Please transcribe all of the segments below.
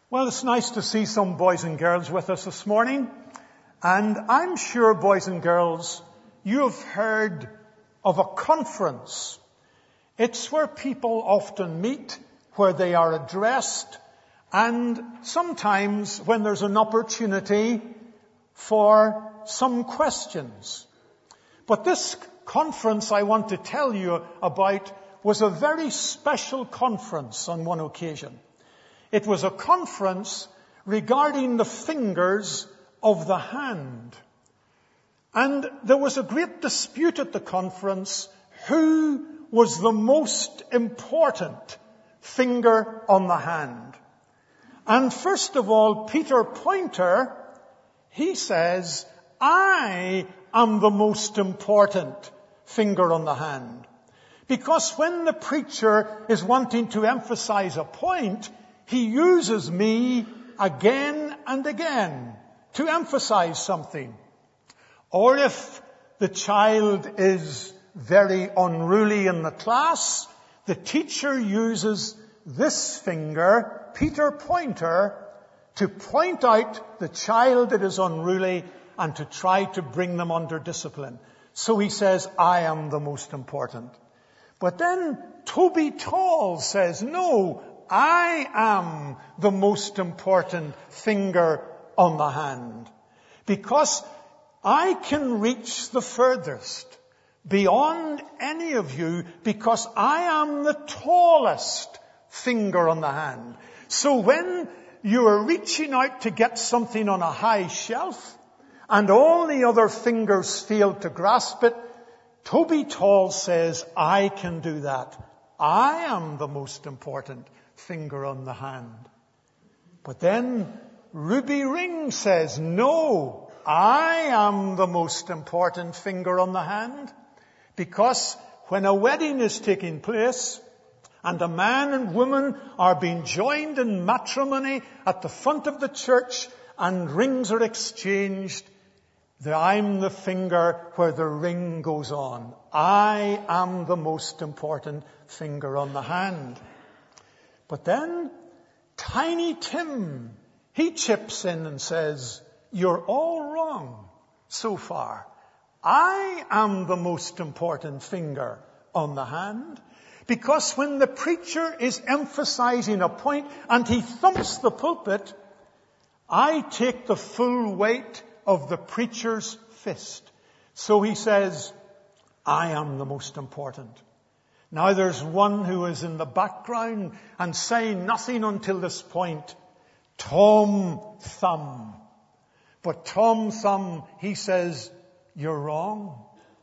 Well, it's nice to see some boys and girls with us this morning. And I'm sure, boys and girls, you have heard of a conference. It's where people often meet, where they are addressed, and sometimes when there's an opportunity for some questions. But this conference I want to tell you about was a very special conference on one occasion. It was a conference regarding the fingers of the hand. And there was a great dispute at the conference who was the most important finger on the hand. And first of all, Peter Pointer, he says, I am the most important finger on the hand. Because when the preacher is wanting to emphasize a point, he uses me again and again to emphasize something. Or if the child is very unruly in the class, the teacher uses this finger, Peter Pointer, to point out the child that is unruly and to try to bring them under discipline. So he says, I am the most important. But then Toby Tall says, no, I am the most important finger on the hand. Because I can reach the furthest beyond any of you because I am the tallest finger on the hand. So when you are reaching out to get something on a high shelf and all the other fingers fail to grasp it, Toby Tall says, I can do that. I am the most important finger on the hand. But then Ruby Ring says, no, I am the most important finger on the hand. Because when a wedding is taking place and a man and woman are being joined in matrimony at the front of the church and rings are exchanged, I'm the finger where the ring goes on. I am the most important finger on the hand. But then Tiny Tim, he chips in and says, you're all wrong so far. I am the most important finger on the hand. Because when the preacher is emphasizing a point and he thumps the pulpit, I take the full weight of the preacher's fist. So he says, I am the most important. Now there's one who is in the background and saying nothing until this point. Tom Thumb. But Tom Thumb, he says, you're wrong.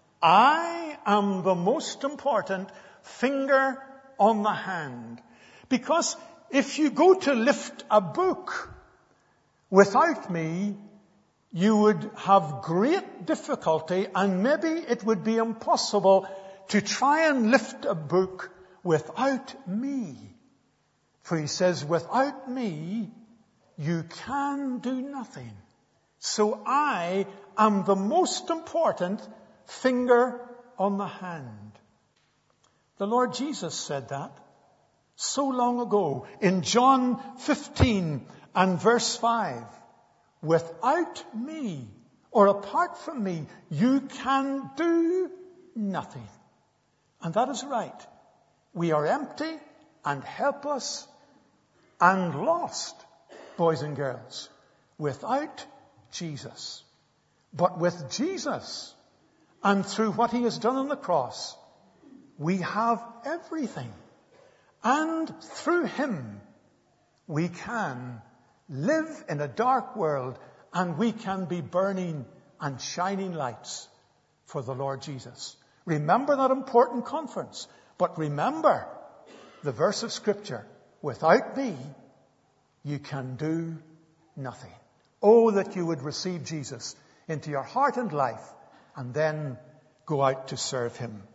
I am the most important finger on the hand. Because if you go to lift a book without me, you would have great difficulty and maybe it would be impossible to try and lift a book without me. For he says, without me, you can do nothing. So I am the most important finger on the hand. The Lord Jesus said that so long ago in John 15 and verse 5. Without me, or apart from me, you can do nothing. And that is right. We are empty and helpless and lost, boys and girls, without Jesus. But with Jesus, and through what he has done on the cross, we have everything. And through him, we can live in a dark world and we can be burning and shining lights for the Lord Jesus. Remember that important conference. But remember the verse of Scripture. Without me, you can do nothing. Oh, that you would receive Jesus into your heart and life and then go out to serve him.